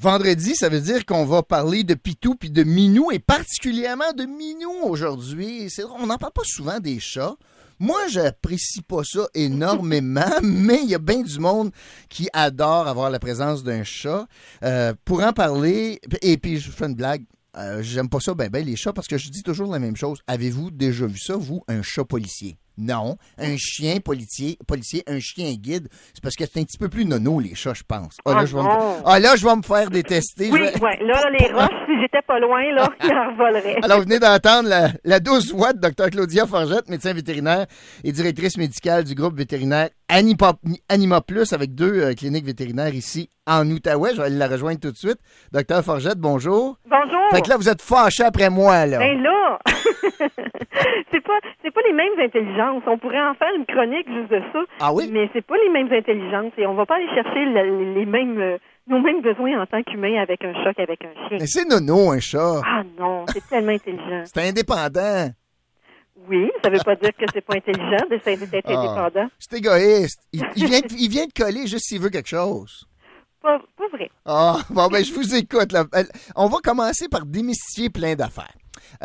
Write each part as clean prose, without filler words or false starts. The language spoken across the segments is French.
Vendredi, ça veut dire qu'on va parler de Pitou puis de Minou, et particulièrement de Minou aujourd'hui. On n'en parle pas souvent des chats. Moi, j'apprécie pas ça énormément, mais il y a bien du monde qui adore avoir la présence d'un chat. Pour en parler, et puis je fais une blague, j'aime pas ça ben les chats, parce que je dis toujours la même chose. Avez-vous déjà vu ça, vous, un chat policier? Non. Un chien policier, un chien guide, c'est parce que c'est un petit peu plus nono, les chats, je pense. Là, je vais me faire détester. Oui, là, les roches, si j'étais pas loin, là, ils en voleraient. Alors, vous venez d'entendre la douce voix de Dr. Claudia Forgette, médecin vétérinaire et directrice médicale du groupe vétérinaire Anima Plus, avec 2 cliniques vétérinaires ici en Outaouais. Je vais aller la rejoindre tout de suite. Dr. Forgette, bonjour. Bonjour. Fait que là, vous êtes fâché après moi, là. Ben là, c'est pas les mêmes intelligences. On pourrait en faire une chronique juste de ça. Ah oui? Mais c'est pas les mêmes intelligences. Et on va pas aller chercher les mêmes... nos mêmes besoins en tant qu'humain avec un chat qu'avec un chien. Mais c'est nono, un chat. Ah non, c'est tellement intelligent. C'est indépendant. Oui, ça veut pas dire que c'est pas intelligent d'être indépendant. C'est égoïste. Il vient de coller juste s'il veut quelque chose. Pas vrai. Ah, bon, ben, je vous écoute, là. On va commencer par démystifier plein d'affaires.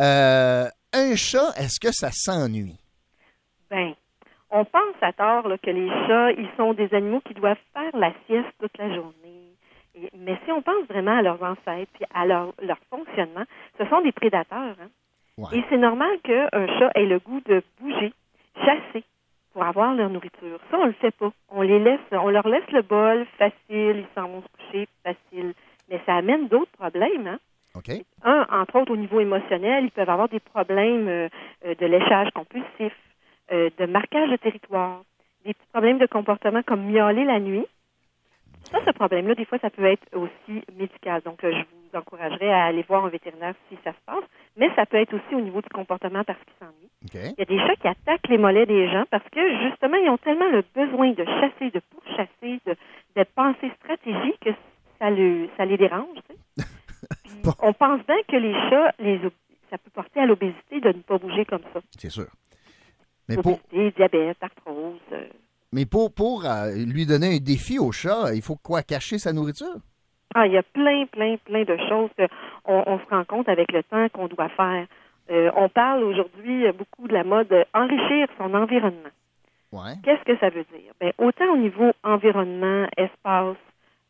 Un chat, est-ce que ça s'ennuie? Ben, on pense à tort là, que les chats, ils sont des animaux qui doivent faire la sieste toute la journée. Mais si on pense vraiment à leurs ancêtres et à leur fonctionnement, ce sont des prédateurs. Hein? Ouais. Et c'est normal qu'un chat ait le goût de bouger, chasser, pour avoir leur nourriture. Ça, on le fait pas. On leur laisse le bol facile, ils s'en vont se coucher facile. Mais ça amène d'autres problèmes, hein? Okay. Entre autres, au niveau émotionnel, ils peuvent avoir des problèmes de léchage compulsif, de marquage de territoire, des petits problèmes de comportement comme miauler la nuit. Ça, ce problème-là, des fois, ça peut être aussi médical. Donc, je vous encouragerais à aller voir un vétérinaire si ça se passe. Mais ça peut être aussi au niveau du comportement parce qu'ils s'ennuient. Okay. Il y a des chats qui attaquent les mollets des gens parce que, justement, ils ont tellement le besoin de chasser, de pourchasser, de penser stratégie que ça les dérange. Tu sais. Bon. On pense bien que les chats, ça peut porter à l'obésité de ne pas bouger comme ça. C'est sûr. Mais obésité, diabète, arthrose... Mais pour lui donner un défi au chat, il faut quoi? Cacher sa nourriture? Ah, il y a plein de choses qu'on se rend compte avec le temps qu'on doit faire. On parle aujourd'hui beaucoup de la mode enrichir son environnement. Ouais. Qu'est-ce que ça veut dire? Ben, autant au niveau environnement, espace,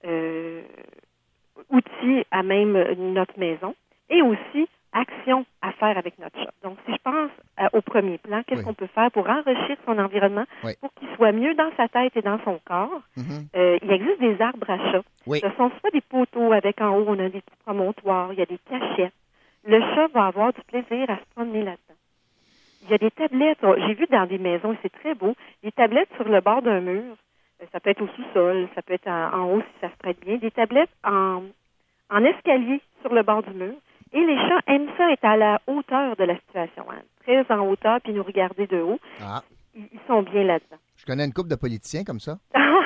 outils à même notre maison, et aussi action à faire avec notre chat. Donc, si je pense au premier plan, qu'est-ce qu'on peut faire pour enrichir son environnement, pour qu'il soit mieux dans sa tête et dans son corps? Il existe des arbres à chat. Oui. Ce sont soit des poteaux avec en haut, on a des petits promontoires, il y a des cachettes. Le chat va avoir du plaisir à se promener là-dedans. Il y a des tablettes, j'ai vu dans des maisons, et c'est très beau, des tablettes sur le bord d'un mur. Ça peut être au sous-sol, ça peut être en haut si ça se prête bien. Des tablettes en escalier sur le bord du mur. Et les chats aiment ça être à la hauteur de la situation, hein. Très en hauteur, puis nous regarder de haut. Ah. Ils sont bien là-dedans. Je connais une couple de politiciens comme ça.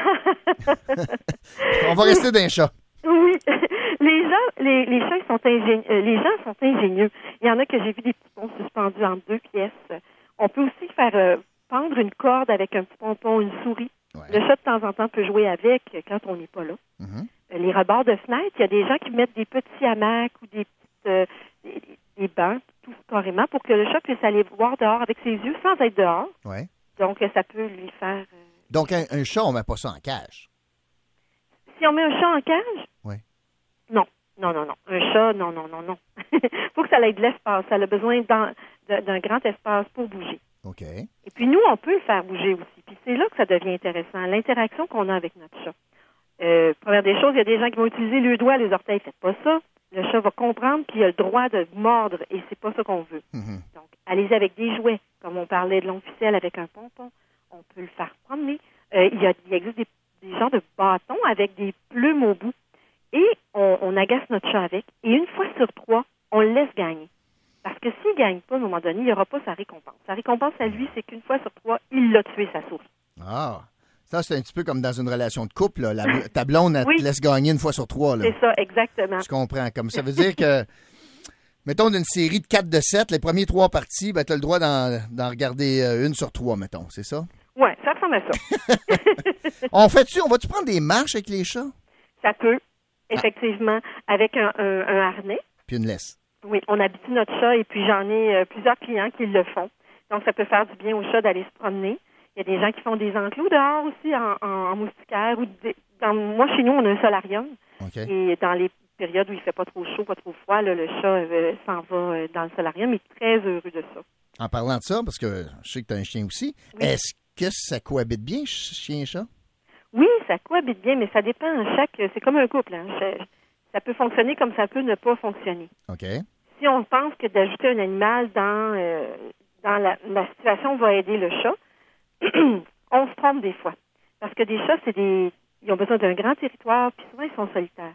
On va rester d'un chat. Oui. Les chats, ils sont les gens sont ingénieux. Il y en a que j'ai vu des petits ponts suspendus en 2 pièces. On peut aussi faire pendre une corde avec un petit pompon, une souris. Ouais. Le chat, de temps en temps, peut jouer avec quand on n'est pas là. Les rebords de fenêtres, il y a des gens qui mettent des petits hamacs ou des bancs, tout carrément, pour que le chat puisse aller voir dehors avec ses yeux sans être dehors. Ouais. Donc, ça peut lui faire... Donc, un chat, on met pas ça en cage? Si on met un chat en cage? Oui. Non. Un chat, non. Faut que ça ait de l'espace. Ça a besoin d'un grand espace pour bouger. OK. Et puis, nous, on peut le faire bouger aussi. Puis, c'est là que ça devient intéressant, l'interaction qu'on a avec notre chat. Première des choses, il y a des gens qui vont utiliser le doigt, les orteils. Faites pas ça. Le chat va comprendre qu'il a le droit de mordre et c'est pas ça qu'on veut. Donc, allez-y avec des jouets, comme on parlait de longue ficelle avec un pompon. On peut le faire promener. Il existe des genres de bâtons avec des plumes au bout. Et on agace notre chat avec. Et une fois sur 3, on le laisse gagner. Parce que s'il ne gagne pas, à un moment donné, il n'y aura pas sa récompense. Sa récompense à lui, c'est qu'une fois sur 3, il l'a tué, sa source. Ah! Ça, c'est un petit peu comme dans une relation de couple. Là. Ta blonde, elle te laisse gagner une fois sur 3. Là. C'est ça, exactement. Je comprends. Comme ça veut dire que, mettons, d'une série de 4 de 7, les premiers 3 parties, ben, tu as le droit d'en regarder une sur 3, mettons. C'est ça? Oui, ça ressemble à ça. On va-tu prendre des marches avec les chats? Ça peut. effectivement, avec un harnais. Puis une laisse. Oui, on habitue notre chat et puis j'en ai plusieurs clients qui le font. Donc, ça peut faire du bien au chat d'aller se promener. Il y a des gens qui font des enclos dehors aussi en moustiquaire. Moi, chez nous, on a un solarium. Okay. Et dans les périodes où il fait pas trop chaud, pas trop froid, là, le chat s'en va dans le solarium. Il est très heureux de ça. En parlant de ça, parce que je sais que tu as un chien aussi, oui. Est-ce que ça cohabite bien, chien et chat? Oui, ça cohabite bien, mais ça dépend. C'est comme un couple. Hein. Ça peut fonctionner comme ça peut ne pas fonctionner. OK. Si on pense que d'ajouter un animal dans la situation va aider le chat, on se trompe des fois. Parce que des chats, ils ont besoin d'un grand territoire, puis souvent, ils sont solitaires.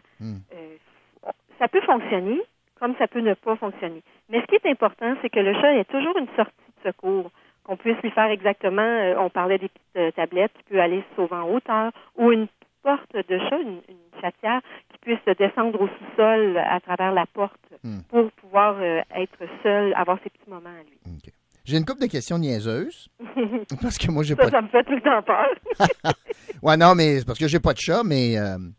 Ça peut fonctionner, comme ça peut ne pas fonctionner. Mais ce qui est important, c'est que le chat ait toujours une sortie de secours, qu'on puisse lui faire exactement, on parlait des petites tablettes, qui peut aller se sauver en hauteur, ou une porte de chat, une chatière, qui puisse descendre au sous-sol à travers la porte pour pouvoir être seul, avoir ses petits moments à lui. Okay. J'ai une couple de questions niaiseuses. Parce que moi, j'ai ça me fait tout le temps peur. Ouais, non, mais c'est parce que j'ai pas de chat, mais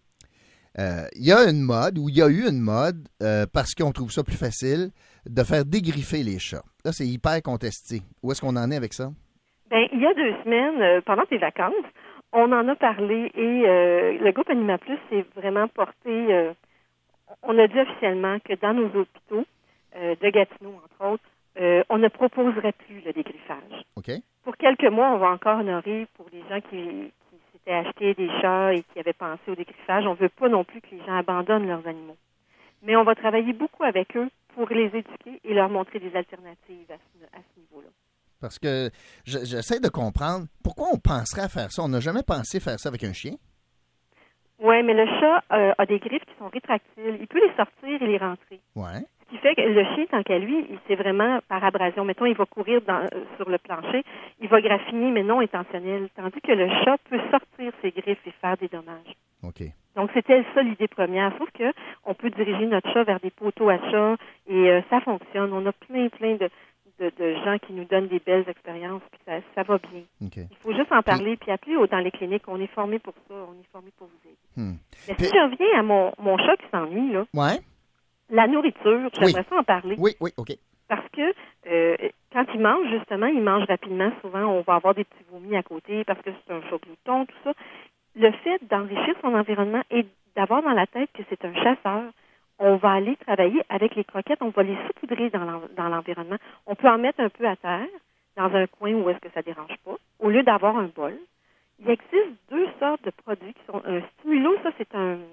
il y a une mode, ou il y a eu une mode, parce qu'on trouve ça plus facile, de faire dégriffer les chats. Là, c'est hyper contesté. Où est-ce qu'on en est avec ça? Bien, il y a 2 semaines, pendant tes vacances, on en a parlé et le groupe Anima Plus s'est vraiment porté. On a dit officiellement que dans nos hôpitaux de Gatineau, entre autres, on ne proposerait plus le dégriffage. Okay. Pour quelques mois, on va encore honorer pour les gens qui s'étaient achetés des chats et qui avaient pensé au dégriffage. On ne veut pas non plus que les gens abandonnent leurs animaux. Mais on va travailler beaucoup avec eux pour les éduquer et leur montrer des alternatives à ce niveau-là. Parce que j'essaie de comprendre pourquoi on penserait à faire ça. On n'a jamais pensé faire ça avec un chien. Oui, mais le chat a des griffes qui sont rétractiles. Il peut les sortir et les rentrer. Ouais. Ce qui fait que le chien, tant qu'à lui, c'est vraiment par abrasion. Mettons, il va courir sur le plancher, il va graffiner, mais non intentionnel. Tandis que le chat peut sortir ses griffes et faire des dommages. OK. Donc, c'était ça l'idée première. Sauf que on peut diriger notre chat vers des poteaux à chat et ça fonctionne. On a plein de gens qui nous donnent des belles expériences, puis ça va bien. Okay. Il faut juste en parler, puis appeler dans les cliniques. On est formé pour ça, on est formé pour vous aider. Mais si je reviens à mon chat qui s'ennuie, là, ouais. La nourriture, j'aimerais ça en parler. Oui, OK. Parce que quand il mange, justement, il mange rapidement. Souvent, on va avoir des petits vomis à côté parce que c'est un chat glouton, tout ça. Le fait d'enrichir son environnement et d'avoir dans la tête que c'est un chasseur, on va aller travailler avec les croquettes, on va les saupoudrer dans l'environnement. On peut en mettre un peu à terre, dans un coin où est-ce que ça ne dérange pas, au lieu d'avoir un bol. Il existe 2 sortes de produits qui sont un stimulo, ça c'est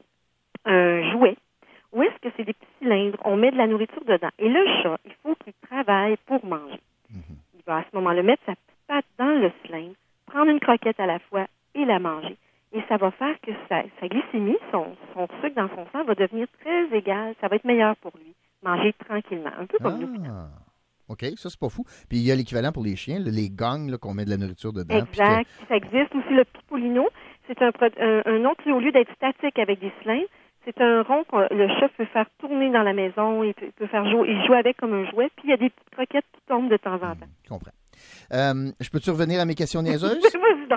un jouet. Où est-ce que c'est des petits cylindres? On met de la nourriture dedans. Et le chat, il faut qu'il travaille pour manger. Il va à ce moment-là mettre sa petite patte dans le cylindre, prendre une croquette à la fois et la manger. Et ça va faire que sa glycémie, son sucre dans son sang va devenir très égal. Ça va être meilleur pour lui. Manger tranquillement, un peu comme nous. OK, ça, c'est pas fou. Puis il y a l'équivalent pour les chiens, les gongs, là, qu'on met de la nourriture dedans. Exact. Ça existe aussi, le pipolino. C'est un autre, au lieu d'être statique avec des cylindres, c'est un rond que le chat peut faire tourner dans la maison, il peut faire jouer, il joue avec comme un jouet, puis il y a des petites croquettes qui tombent de temps en temps. Je comprends. Je peux-tu revenir à mes questions niaiseuses? Vas-y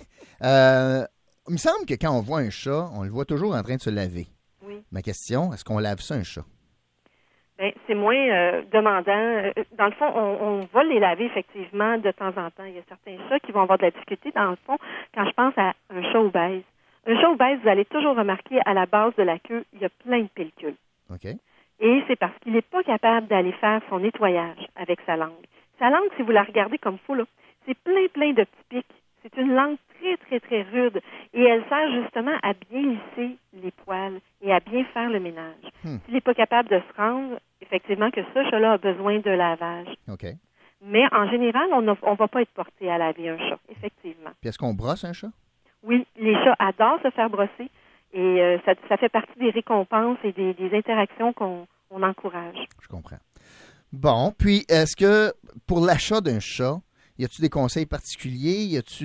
donc. Il me semble que quand on voit un chat, on le voit toujours en train de se laver. Oui. Ma question, est-ce qu'on lave ça, un chat? Bien, c'est moins demandant. Dans le fond, on va les laver effectivement de temps en temps. Il y a certains chats qui vont avoir de la difficulté. Dans le fond, quand je pense à un chat obèse, vous allez toujours remarquer à la base de la queue, il y a plein de pellicules. OK. Et c'est parce qu'il n'est pas capable d'aller faire son nettoyage avec sa langue. Sa langue, si vous la regardez comme fou, là, c'est plein de petits pics. C'est une langue très rude. Et elle sert justement à bien lisser les poils et à bien faire le ménage. S'il n'est pas capable de se rendre, effectivement, que ce chat-là a besoin de lavage. OK. Mais en général, on ne va pas être porté à laver un chat, effectivement. Puis est-ce qu'on brosse un chat? Oui, les chats adorent se faire brosser et ça fait partie des récompenses et des interactions qu'on encourage. Je comprends. Bon, puis est-ce que pour l'achat d'un chat, y a-tu des conseils particuliers? Y a-tu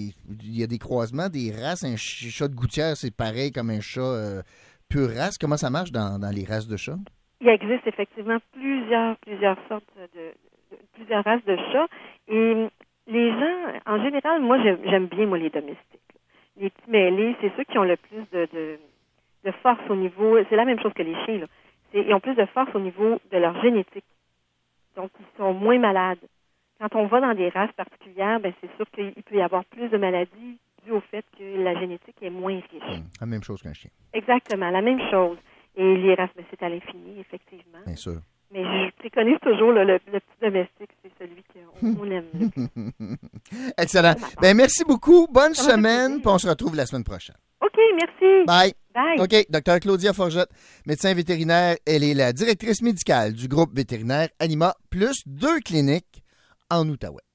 y a des croisements, des races? Un chat de gouttière, c'est pareil comme un chat pure race. Comment ça marche dans les races de chats? Il existe effectivement plusieurs sortes plusieurs races de chats et les gens, en général, moi j'aime bien les domestiques. Les petits mêlés, c'est ceux qui ont le plus de force au niveau, c'est la même chose que les chiens, là. Ils ont plus de force au niveau de leur génétique. Donc, ils sont moins malades. Quand on va dans des races particulières, ben c'est sûr qu'il peut y avoir plus de maladies dû au fait que la génétique est moins riche. La même chose qu'un chien. Exactement, la même chose. Et les races, ben, c'est à l'infini, effectivement. Bien sûr. Mais je préconise toujours le petit domestique, c'est celui qu'on aime le plus. Excellent. Ben, merci beaucoup. Bonne semaine, puis on se retrouve la semaine prochaine. OK, merci. Bye. Bye. OK, Dr. Claudia Forgette, médecin vétérinaire. Elle est la directrice médicale du groupe vétérinaire Anima, plus 2 cliniques en Outaouais.